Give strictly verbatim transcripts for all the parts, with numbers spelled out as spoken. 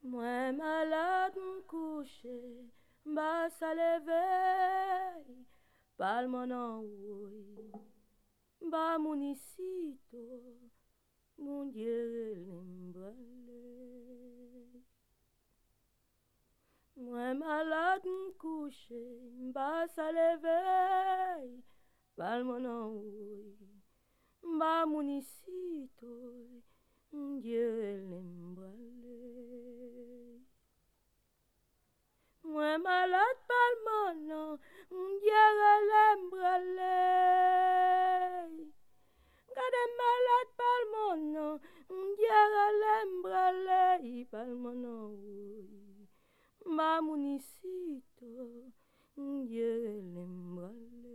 Moi malade m'couché, m'bas à l'éveil, parle mon envoy, m'bas mon icito, mon Dieu l'embralé. Moi malade m'couché, m'bas à l'éveil, parle mon envoy, m'bas mon icito, mon Dieu l'embralé. Moi malade par mon nom, un dieu l'embralé. Gade malade par mon nom, un dieu l'embralé. Par mon nom, ma municito, un dieu l'embralé.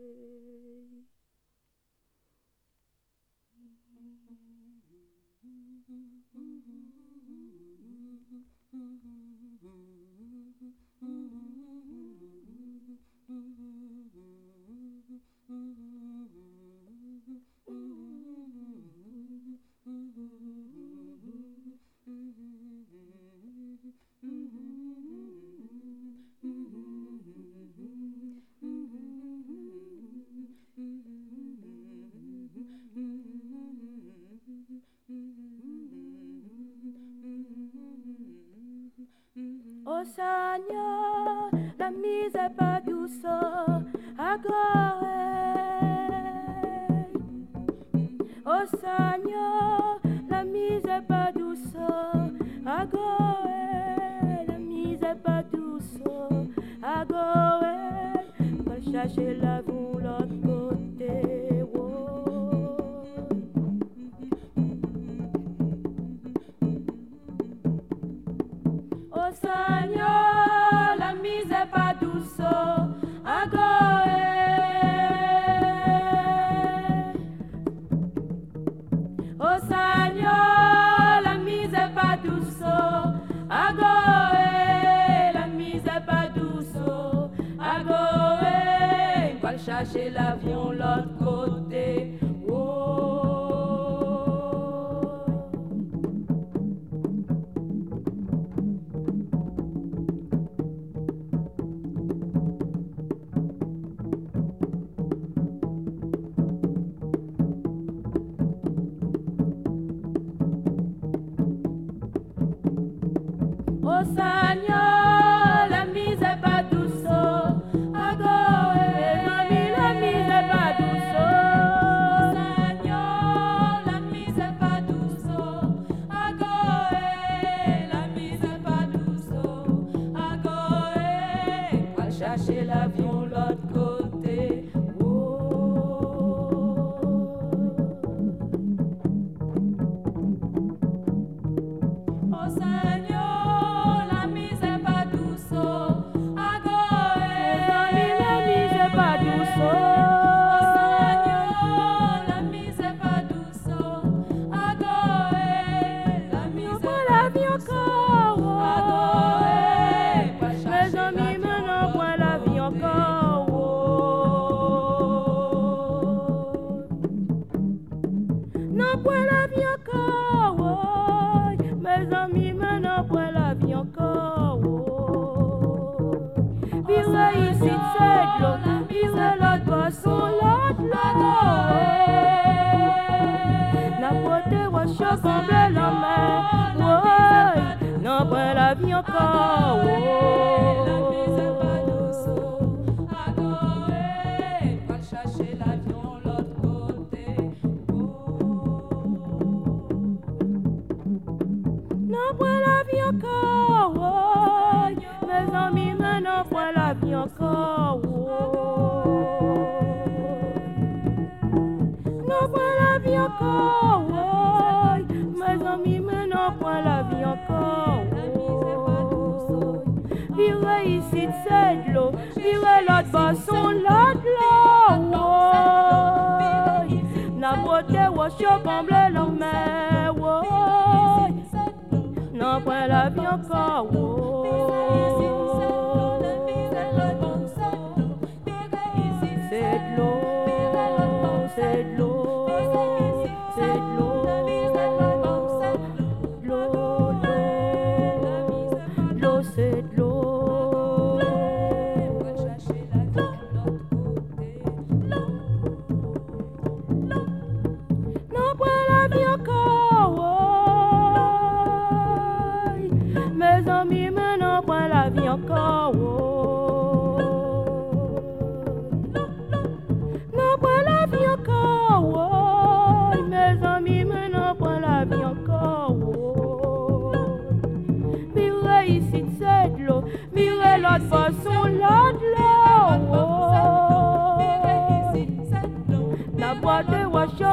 Oh Seigneur, la mise est pas douce à Gorée. Oh Seigneur, la mise est pas douce à Gorée. La mise est pas douce à Gorée. Va chercher la boue l'autre côté. Oh. Oh Seigneur, la mise est pas douce à Gorée. Oh Seigneur, la mise est pas douce à Gorée. La mise est pas douce à Gorée. Va chercher l'avion l'autre côté. Oh Seigneur, la mise est pas douce à Gorée. Mamie, la mise est pas douce. Oh Seigneur, la mise est pas douce à Gorée. La mise est pas douce à Gorée. Va chercher l'avion l'autre côté. Oh Seigneur, la mise est pas douce à Gorée. La mise est pas douce. Oh Seigneur, la mise est pas douce à Gorée. La mise est pas l'avion encore à Gorée. Mes amis maintenant point l'avion encore. Non point l'avion encore. Mes amis maintenant pour l'avion encore. Vire ici c'est de l'eau, vire l'autre boisson, l'autre l'autre. N'a pas de roche comble la mer. Non pour l'avion encore. La mise est pas douce à Gorée. Va chercher l'avion l'autre côté. Non point l'avion encore, mes amis maintenant point l'avion encore. Non point l'avion encore, mes amis maintenant point l'avion encore. Vire ici c'est de l'eau, vire l'autre boisson, l'autre l'eau. La beauté roche comble la mer. Non point l'avion encore. C'est de l'eau, c'est de l'eau, c'est de l'eau, l'eau, l'eau.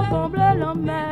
comble l'homme.